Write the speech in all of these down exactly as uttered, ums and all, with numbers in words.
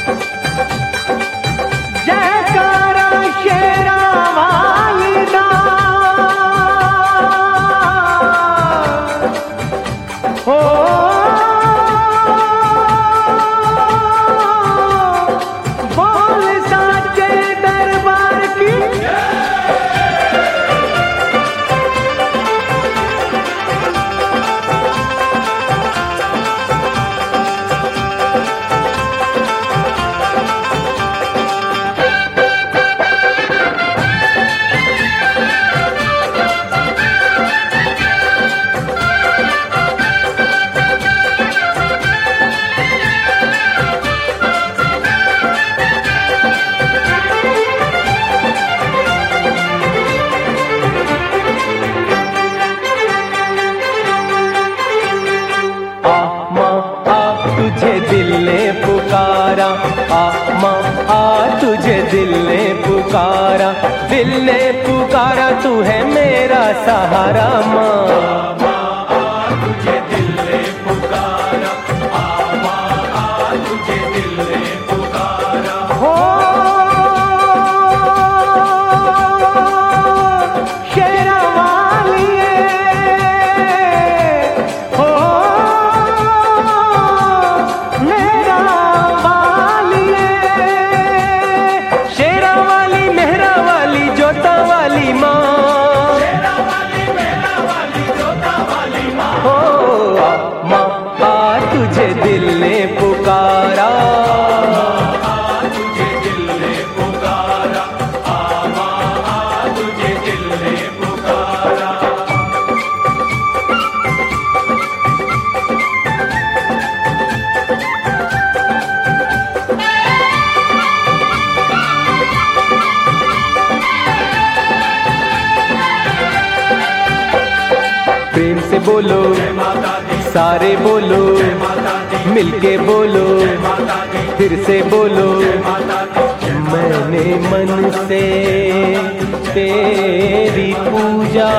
जयकारा शेरा वाली दा हो बोल साचे दरबार की तुझे दिल ने पुकारा, आ माँ आ तुझे दिल ने पुकारा, दिल ने पुकारा तू है मेरा सहारा माँ। तुझे दिल ने पुकारा, आ माँ आ तुझे दिल ने पुकारा हो शेरा वाली हो दिल ने पुकारा, आ तुझे दिल ने पुकारा, आ माँ आ तुझे दिल ने पुकारा। प्रेम से बोलो सारे बोलो, मिलके बोलो फिर से बोलो, मैंने मन से तेरी पूजा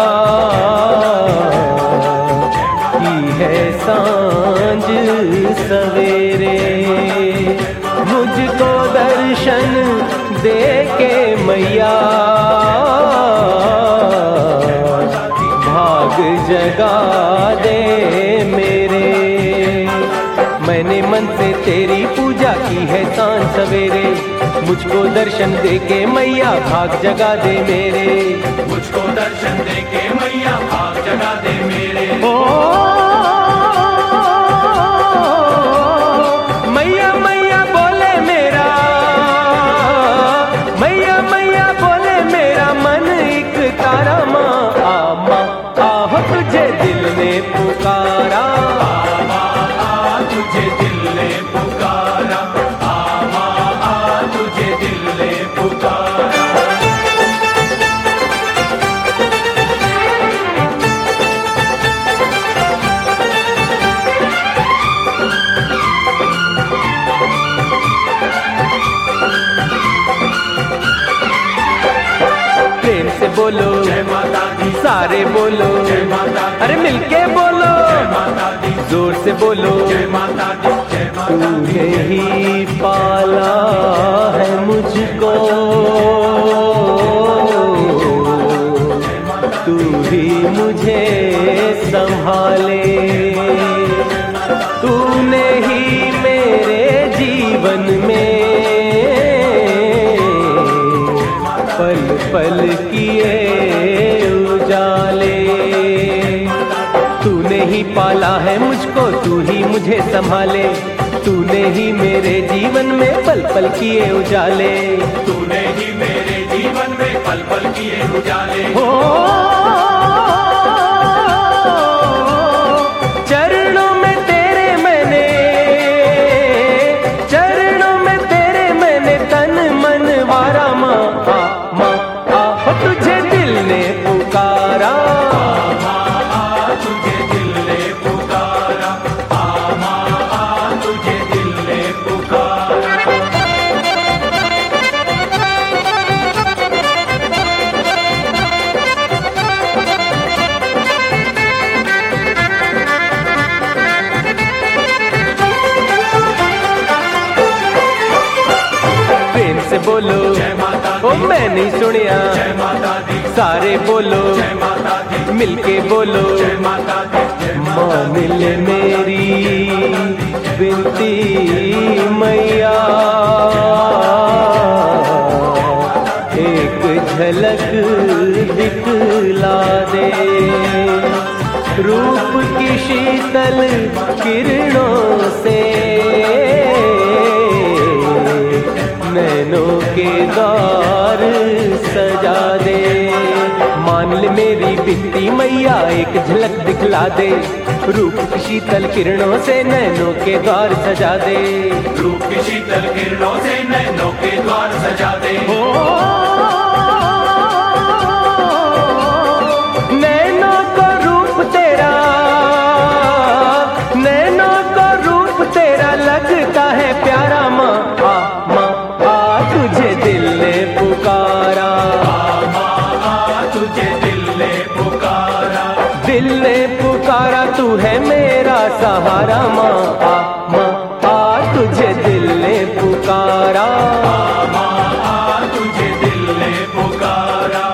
की है सांझ सवेरे, मुझको दर्शन दे के मैया भाग जगा दे मेरे, मैंने मन से तेरी पूजा की है सांझ सवेरे, मुझको दर्शन दे के मैया भाग जगा दे मेरे, मुझको दर्शन दे के मैया भाग जगा दे मेरे। ओ मैया मैया बोले मेरा, मैया मैया बोले मेरा मन एक तारा माँ, आ माँ आहो तुझे दिल ने पुकारा, तुझे दिल ने पुकारा, आ माँ आ तुझे दिल ने पुकारा। प्रेम से बोलो जय माता दी, सारे बोलो जय माता दी, अरे मिलके बोलो जय माता दी, जोर से बोलो जय माता दी, जय माता दी। तूने ही पाला है मुझको, तू ही मुझे संभाले, तूने ही मेरे जीवन में पल पल किए उजाले, तूने ही पाला है मुझको, तू ही मुझे संभाले, तूने ही मेरे जीवन में पल पल किए उजाले, तूने ही मेरे जीवन में पल पल किए उजाले। हो चरणों में तेरे मैंने, चरणों में तेरे मैंने तन मन वारा माँ, माँ आ तुझे दिल ने पुकारा, तुझे दिल ने पुकारा, आ माँ आ तुझे दिल ने पुकारा। बोलो ओ मैं नहीं सुनिया, सारे बोलो मिलके बोलो, मान ले मेरी बिनती मैया, एक झलक दिखला दे, रूप की शीतल किरणों से नैनों के द्वार सजा दे, मान ले मेरी बिनती मैया, एक झलक दिखला दे, रूप की शीतल किरणों से नैनों के द्वार सजा दे, रूप की शीतल किरणों से नैनों के द्वार सजा दे। नैनों का रूप तेरा, नैनों का रूप तेरा लगता है प्यारा, माँ आ माँ आ तुझे दिल ने पुकारा, तुझे दिल ने पुकारा, दिल ने पुकारा, तू है मेरा सहारा, माँ आ माँ आ तुझे दिल ने पुकारा, माँ आ तुझे दिल ने पुकारा।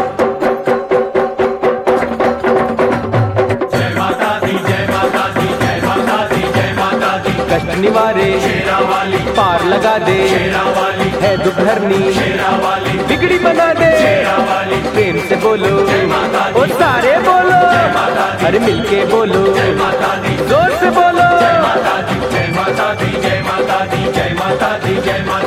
जय माता दी, जय माता दी, जय माता दी, जय माता दी, कष्ट निवारे शेरा वाली, पार लगा दे, शेरा वाली, है दुख हरनी, शेरा वाली, बिगड़ी बना दे, शेरा वाली, प्रेम से बोलो माता दी, और सारे बोलो, माता दी, अरे मिलके बोलो, जय माता दी, जोर से बोलो, जय माता दी, जय माता दी, जय माता दी, जय माता दी, जय माता